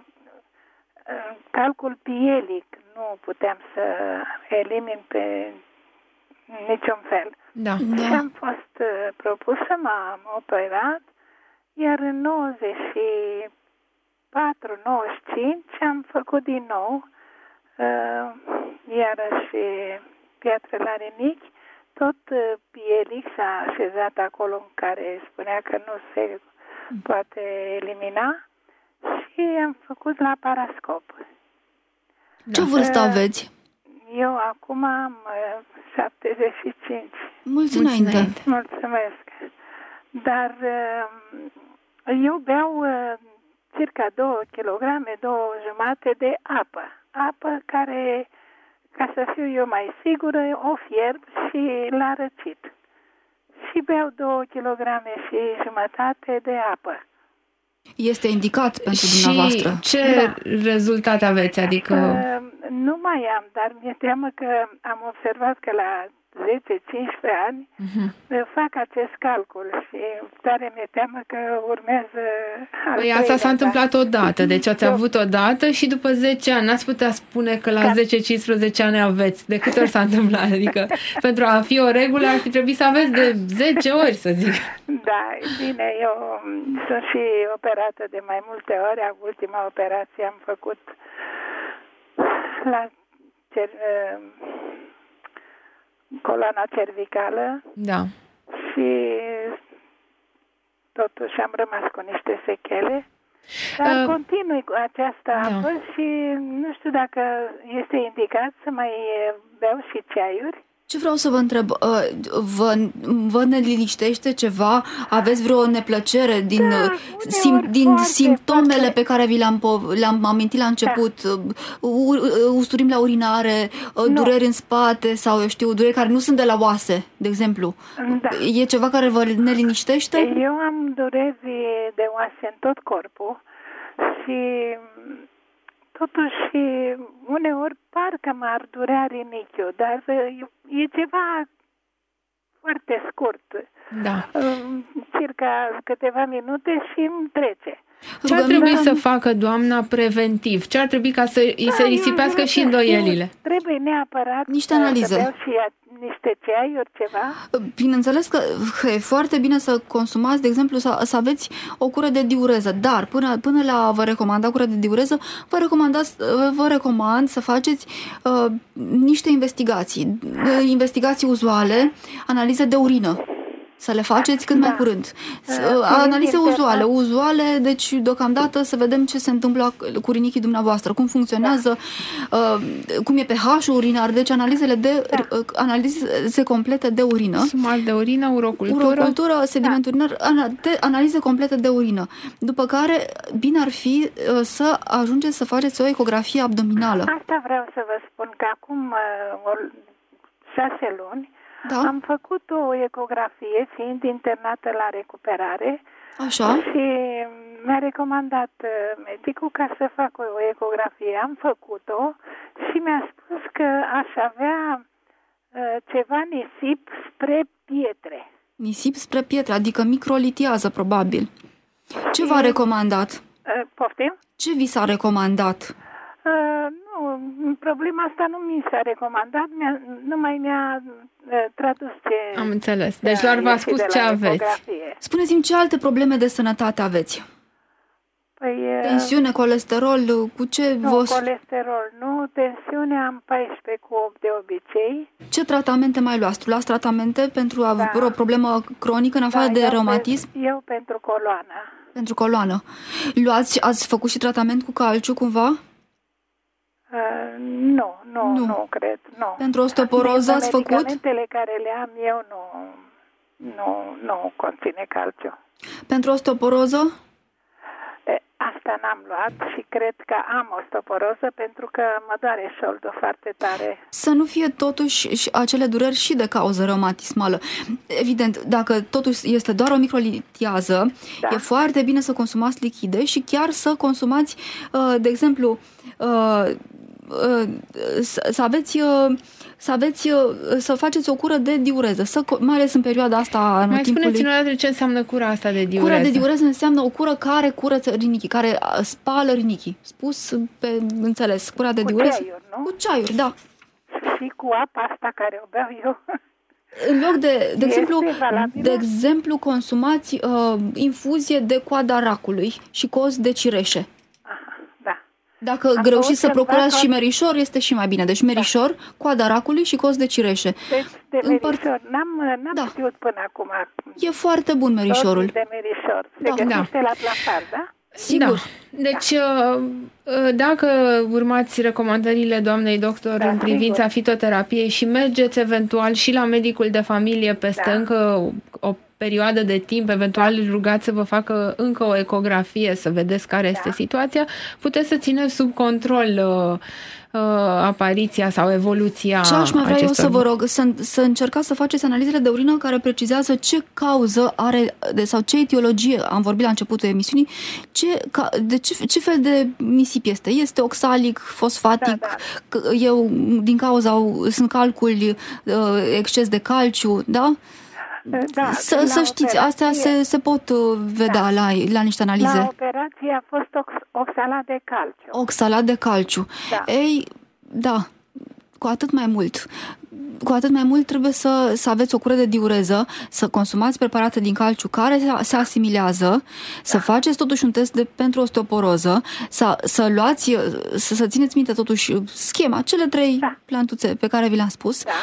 calcul pielic. Nu puteam să elimin pe niciun fel. Da. Și am fost propusă, m-am operat, iar în nouăzeci și patru nouăzeci și cinci am făcut din nou Uh, iarăși piatră la rinichi, tot uh, pielic s-a așezat acolo în care spunea că nu se poate elimina și am făcut la parascop. Ce vârstă uh, aveți? Eu acum am uh, șaptezeci și cinci. Mulți înainte. Mulțumesc. Dar uh, eu beau uh, circa două kilograme, două jumate de apă. Apă care, ca să fiu eu mai sigură, o fierb și la răcit. Și beau două kilograme și jumătate de apă. Este indicat pentru și dumneavoastră. Și ce da. rezultat aveți? Adică... Uh, nu mai am, dar mi-e teamă că am observat că la zece cincisprezece ani, uh-huh. fac acest calcul și tare mi-e teamă că urmează al Păi asta s-a întâmplat odată, deci ați avut odată și după zece ani. N-ați putea spune că la zece cincisprezece ani aveți. De câte ori s-a întâmplat? Adică pentru a fi o regulă ar fi trebuit să aveți de zece ori, să zic. Da, bine, eu sunt și operată de mai multe ori. Ultima operație am făcut la cer, coloana cervicală. Da. Și totuși am rămas cu niște sechele. Dar uh, continui cu această apă da. Și nu știu dacă este indicat să mai beau și ceaiuri. Ce vreau să vă întreb, vă, vă neliniștește ceva? Aveți vreo neplăcere din, da, sim, din simptomele foarte. pe care vi le-am, le-am amintit la început? Da. Usturimi la urinare, nu. Dureri în spate sau, eu știu, dureri care nu sunt de la oase, de exemplu. Da. E ceva care vă neliniștește? Eu am dureri de oase în tot corpul și... Totuși, uneori parcă m-ar durea rinichiul, dar e ceva foarte scurt. Da. Circa câteva minute și îmi trece. Ce ar trebui să facă doamna preventiv? Ce ar trebui ca să îi se risipească și îndoielile? Trebuie neapărat niște analize. Să beau și niște ceaiuri, ceva. Bineînțeles că e foarte bine să consumați, de exemplu, să, să aveți o cură de diureză, dar până, până la a vă recomanda cură de diureză, vă, recomandați, vă recomand să faceți uh, niște investigații. Investigații uzuale, analize de urină. Să le faceți cât da. mai curând. Analize uzuale. Uzuale, deci deocamdată să vedem ce se întâmplă cu rinichii dumneavoastră, cum funcționează, da. uh, cum e pH-ul urinar, deci analizele de da. uh, analize complete de urină. Sumal de urină, urocultură. Urocultură, sediment da. urinar, analize complete de urină. După care, bine ar fi uh, să ajungeți să faceți o ecografie abdominală. Asta vreau să vă spun, că acum uh, șase luni da. Am făcut o ecografie fiind internată la recuperare. Așa. Și mi-a recomandat medicul ca să fac o ecografie. Am făcut-o și mi-a spus că aș avea uh, ceva nisip spre pietre. Nisip spre pietre, adică microlitiază probabil. Ce v-a recomandat? Uh, poftim? Ce vi s-a recomandat? Uh, nu, problema asta nu mi s-a recomandat, mi-a, numai mi-a uh, tradus ce... Am înțeles. Deci doar v-a spus ce aveți. Spuneți-mi ce alte probleme de sănătate aveți? Păi, uh, tensiune, colesterol, cu ce nu, vă... colesterol, nu, tensiune am paisprezece cu opt de obicei. Ce tratamente mai luați? Luați tratamente pentru a da. o problemă cronică în afară da, de reumatism? Pe, eu pentru coloană. Pentru coloană. Luați, ați făcut și tratament cu calciu cumva? Uh, nu, nu, nu, nu cred, nu. Pentru osteoporoză ați făcut? Medicamentele care le am eu nu, nu, nu conține calciu. Pentru osteoporoză? E, asta n-am luat și cred că am osteoporoză pentru că mă doare șoldul foarte tare. Să nu fie totuși acele dureri și de cauză reumatismală. Evident, dacă totuși este doar o microlitiază, da. e foarte bine să consumați lichide și chiar să consumați, de exemplu, să aveți să aveți să faceți o cură de diureză, să, mai ales în perioada asta mai timpului. Spuneți-ne o dată ce înseamnă cura asta de diureză. Cura de diureză înseamnă o cură care curăță rinichii, care spală rinichii. Spus pe înțeles, cura de cu diureză. Ceaiuri, nu? Cu ceaiuri, da. Și cu apa asta care o beau eu. În loc de, de exemplu, de exemplu, consumați uh, infuzie de coada racului și coz de cireșe. Dacă Am reușiți să procurați și merișor, este și mai bine. Deci merișor, da. coada racului și coz de cireșe. Deci de Împăr... merișor. N-am, n-am da. știut până acum. E foarte bun merișorul. de merișor. Se da. găsește da. la plasar, da? Sigur. Da. Deci, dacă urmați recomandările doamnei doctor da, în privința sigur. fitoterapiei și mergeți eventual și la medicul de familie peste da. încă o perioadă de timp, eventual rugați să vă facă încă o ecografie să vedeți care este da. situația, puteți să țineți sub control uh, uh, apariția sau evoluția Ce aș mai vrea acestor... eu să vă rog, să, să încercați să faceți analizele de urină care precizează ce cauză are de, sau ce etiologie, am vorbit la începutul emisiunii, ce, ca, de ce, ce fel de nisip este. Este oxalic, fosfatic, da, da. Eu, din cauza, sunt calculi, exces de calciu, da? Da, să, să știți, astea se, se pot vedea da. la, la niște analize. La operație a fost ox, oxalat de calciu. Oxalat de calciu. Da. Ei, da, cu atât mai mult. Cu atât mai mult trebuie să, să aveți o cură de diureză, să consumați preparate din calciu care se, se asimilează, da. să faceți totuși un test de, pentru osteoporoză, să, să luați, să, să țineți minte totuși schema, cele trei da. plantuțe pe care vi le-am spus, da.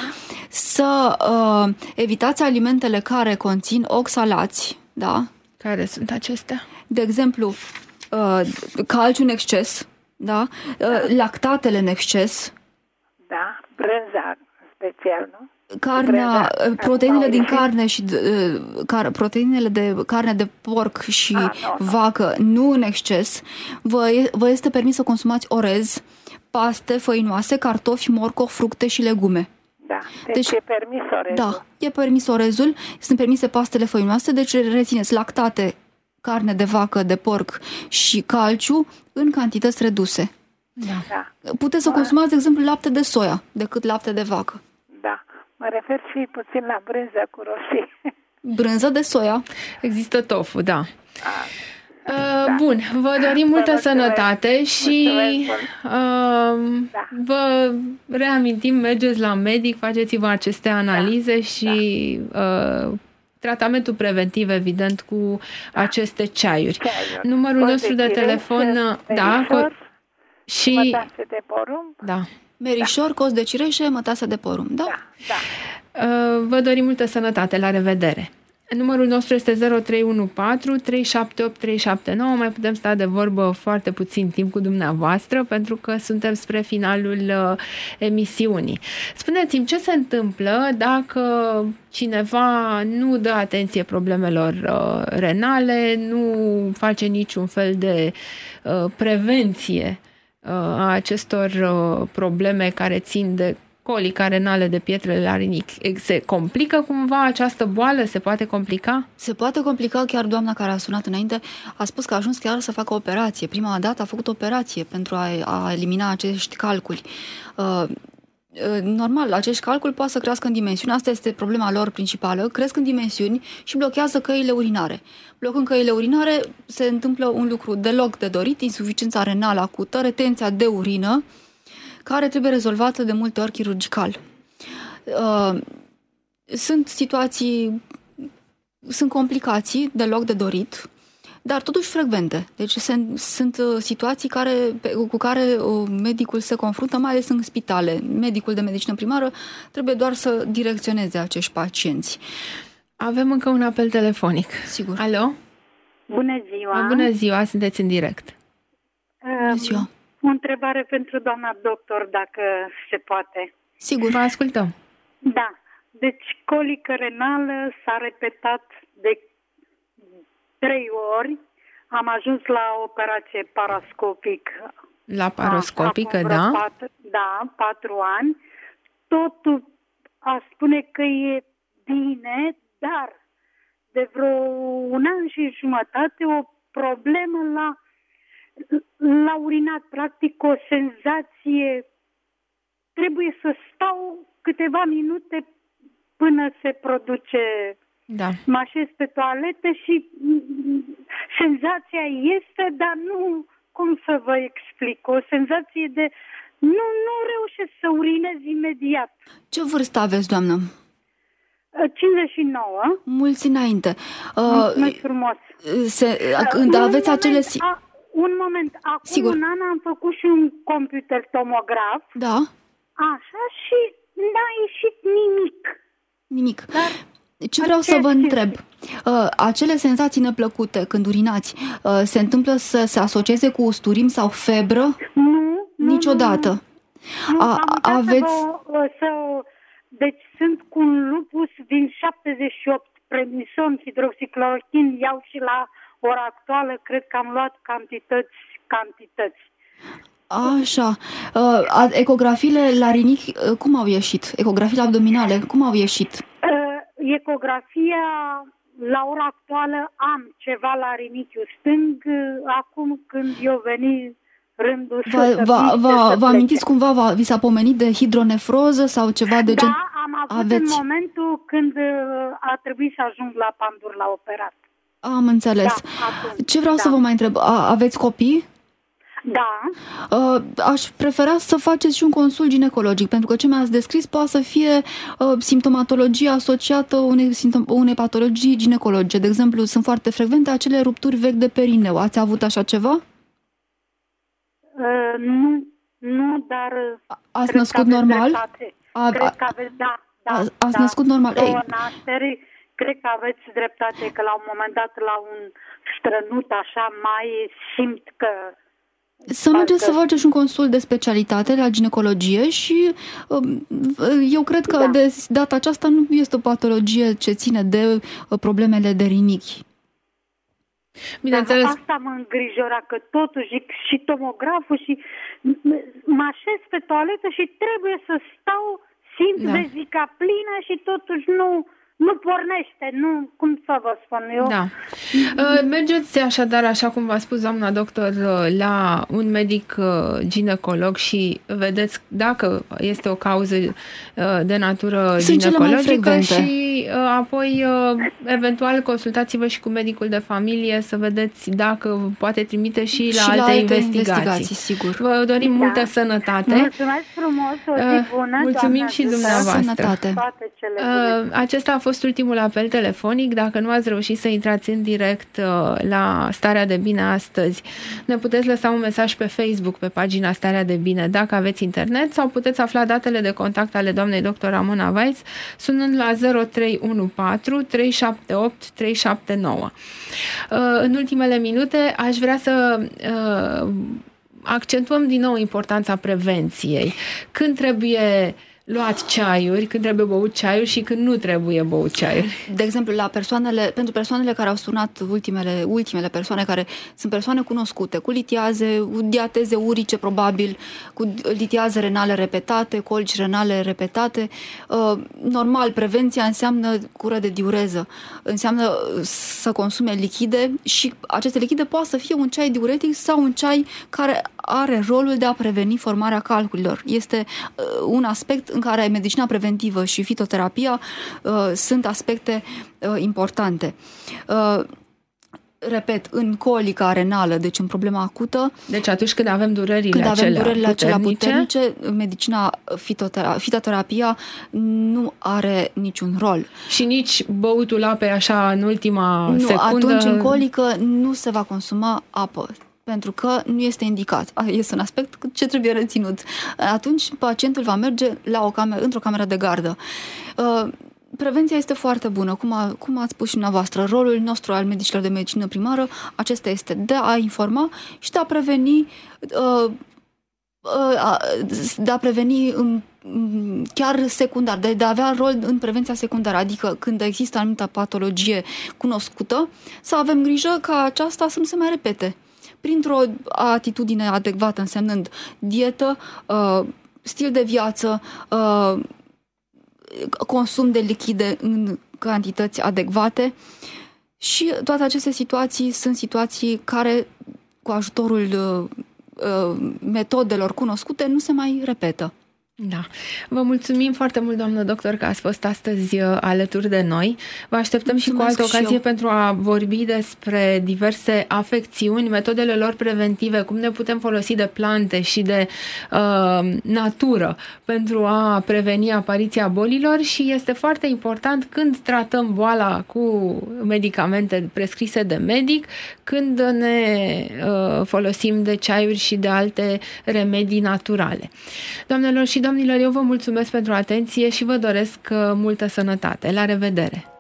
să uh, evitați alimentele care conțin oxalați, da? Care sunt acestea? De exemplu, uh, calciu în exces, da? Uh, lactatele în exces. Da, brânza special, nu? Carnea, proteinele din carne și car, proteinele de carne de porc și A, nu, vacă, nu în exces. Vă, vă este permis să consumați orez, paste făinoase, cartofi, morcov, fructe și legume. Da, deci, deci e permis orezul. Da, e permis orezul, sunt permise pastele făinoase, deci rețineți lactate, carne de vacă, de porc și calciu în cantități reduse. Da. Puteți să consumați, de exemplu, lapte de soia decât lapte de vacă. Da, mă refer și puțin la brânză cu roșii. Brânză de soia. Există tofu, da. A, uh, bun, vă dorim multă vă sănătate și uh, da. vă reamintim, mergeți la medic, faceți-vă aceste analize da. și uh, tratamentul preventiv, evident, cu da. aceste ceaiuri. ceaiuri. Numărul Pot nostru de, de telefon, da, și mătase de porumb. Da. Merișor, cos de cireșe, mătase de porumb. Da? Da, da. Vă dorim multă sănătate. La revedere. Numărul nostru este zero trei unu patru trei șapte opt trei șapte nouă. Mai putem sta de vorbă foarte puțin timp cu dumneavoastră pentru că suntem spre finalul uh, emisiunii. Spuneți-mi ce se întâmplă dacă cineva nu dă atenție problemelor uh, renale, nu face niciun fel de uh, prevenție uh, a acestor uh, probleme care țin de colica renală, de pietrele la rinichi. Se complică cumva această boală? Se poate complica? Se poate complica. Chiar doamna care a sunat înainte a spus că a ajuns chiar să facă o operație. Prima dată a făcut o operație pentru a, a elimina acești calculi. Uh, normal, acești calculi poate să crească în dimensiuni. Asta este problema lor principală. Cresc în dimensiuni și blochează căile urinare. Blocând căile urinare se întâmplă un lucru deloc de dorit, insuficiența renală acută, retenția de urină, care trebuie rezolvată de multe ori chirurgical. Uh, sunt situații, sunt complicații deloc de dorit, dar totuși frecvente. Deci sunt, sunt situații care, cu care medicul se confruntă, mai ales în spitale. Medicul de medicină primară trebuie doar să direcționeze acești pacienți. Avem încă un apel telefonic. Sigur. Alo? Bună ziua! Bună ziua, sunteți în direct. Bună ziua! O întrebare pentru doamna doctor, dacă se poate. Sigur, vă ascultăm. Da. Deci, colică renală s-a repetat de trei ori. Am ajuns la operație paroscopic. La paroscopică, acum da? Patru, da, patru ani. Totul a spune că e bine, dar de vreo un an și jumătate o problemă la la urinat, practic o senzație, trebuie să stau câteva minute până se produce, da. Mă așez pe toaletă și senzația este, dar nu, cum să vă explic, o senzație de, nu, nu reușesc să urinez imediat. Ce vârstă aveți, doamnă? cincizeci și nouă. Mulți înainte. Mulțumesc uh, frumos. Se, când uh, aveți acele... A, Un moment, acum Sigur. un an am făcut și un computer tomograf. Da. Așa și n-a ieșit nimic. Nimic. Dar ce vreau să vă întreb? Uh, acele senzații neplăcute când urinați, uh, se întâmplă să se asocieze cu usturim sau febră? Nu. Niciodată. Nu, nu. A, aveți... Să, vă, să, deci sunt cu un lupus din șaptezeci și opt prednison, hidroxiclorochin iau și la ora actuală, cred că am luat cantități, cantități. Așa. Uh, ecografiile la rinichi, uh, cum au ieșit? Ecografiile abdominale, cum au ieșit? Uh, ecografia, la ora actuală, am ceva la rinichiul stâng. Acum când eu veni rândul va, să va, va, să vă amintiți cumva, va, vi s-a pomenit de hidronefroză sau ceva de da, gen? Da, am avut aveți... în momentul când a trebuit să ajung la Pandur la operat. Am înțeles. Da, atunci, Ce vreau da. să vă mai întreb? A, aveți copii? Da. Uh, aș prefera să faceți și un consult ginecologic, pentru că ce mi-ați descris poate să fie uh, simptomatologie asociată unei, simptom- unei patologii ginecologice. De exemplu, sunt foarte frecvente acele rupturi vechi de perineu. Ați avut așa ceva? Uh, nu, nu, dar... Ați născut normal? A, cred că aveți, da. da ați da, născut normal? Două nașteri, cred că aveți dreptate, că la un moment dat, la un strănut așa, mai simt că... Să mergeți să faceți un consult de specialitate la ginecologie și eu cred că da. de data aceasta nu este o patologie ce ține de problemele de rinichi. Bineînțeles. Da, asta mă îngrijora, că totuși și tomograful și mă așez pe toaletă și trebuie să stau, simt da. vezica plină și totuși nu... Nu pornește, nu, cum să vă spun eu. Da. Mergeți așadar, așa cum v-a spus doamna doctor, la un medic ginecolog și vedeți dacă este o cauză de natură Sunt ginecologică și apoi eventual consultați-vă și cu medicul de familie să vedeți dacă poate trimite și la, și alte, la alte investigații. investigații sigur. Vă dorim da. multă sănătate. Mulțumesc frumos, o zi bună. Mulțumim și dumneavoastră. Sănătate. Acesta a fost ultimul apel telefonic. Dacă nu ați reușit să intrați în direct la Starea de Bine astăzi, ne puteți lăsa un mesaj pe Facebook, pe pagina Starea de Bine, dacă aveți internet, sau puteți afla datele de contact ale doamnei doctor Ramona Weiz sunând la zero trei unu patru trei șapte opt trei șapte nouă. În ultimele minute aș vrea să accentuăm din nou importanța prevenției. Când trebuie luat ceaiuri, când trebuie băut ceaiuri și când nu trebuie băut ceaiuri. De exemplu, la persoanele, pentru persoanele care au sunat, ultimele, ultimele persoane care sunt persoane cunoscute, cu litiaze, cu diateze urice probabil, cu litiaze renale repetate, colici renale repetate, normal, prevenția înseamnă cură de diureză, înseamnă să consume lichide și aceste lichide poate să fie un ceai diuretic sau un ceai care are rolul de a preveni formarea calculilor. Este un aspect în care medicina preventivă și fitoterapia uh, sunt aspecte uh, importante. Uh, repet, în colica renală, deci în problema acută. Deci atunci când avem durerile când avem acelea durerile acelea puternice, puternice, medicina fitotera- fitoterapia nu are niciun rol. Și nici băutul apei așa în ultima nu, secundă. Atunci în colică nu se va consuma apă, pentru că nu este indicat. Este un aspect ce trebuie reținut. Atunci pacientul va merge la o cameră, într-o cameră de gardă. Prevenția este foarte bună, cum, a, cum ați spus și dumneavoastră. Rolul nostru al medicilor de medicină primară, acesta este de a informa și de a preveni de a preveni chiar secundar, de a avea rol în prevenția secundară, adică când există anumită patologie cunoscută, să avem grijă ca aceasta să nu se mai repete. Printr-o atitudine adecvată, însemnând dietă, stil de viață, consum de lichide în cantități adecvate și toate aceste situații sunt situații care, cu ajutorul metodelor cunoscute, nu se mai repetă. Da. Vă mulțumim foarte mult, doamnă doctor, că ați fost astăzi alături de noi. Vă așteptăm Mulțumesc și cu altă ocazie pentru a vorbi despre diverse afecțiuni, metodele lor preventive, cum ne putem folosi de plante și de uh, natură pentru a preveni apariția bolilor și este foarte important când tratăm boala cu medicamente prescrise de medic, când ne uh, folosim de ceaiuri și de alte remedii naturale. Doamnelor și domnilor, eu vă mulțumesc pentru atenție și vă doresc multă sănătate. La revedere!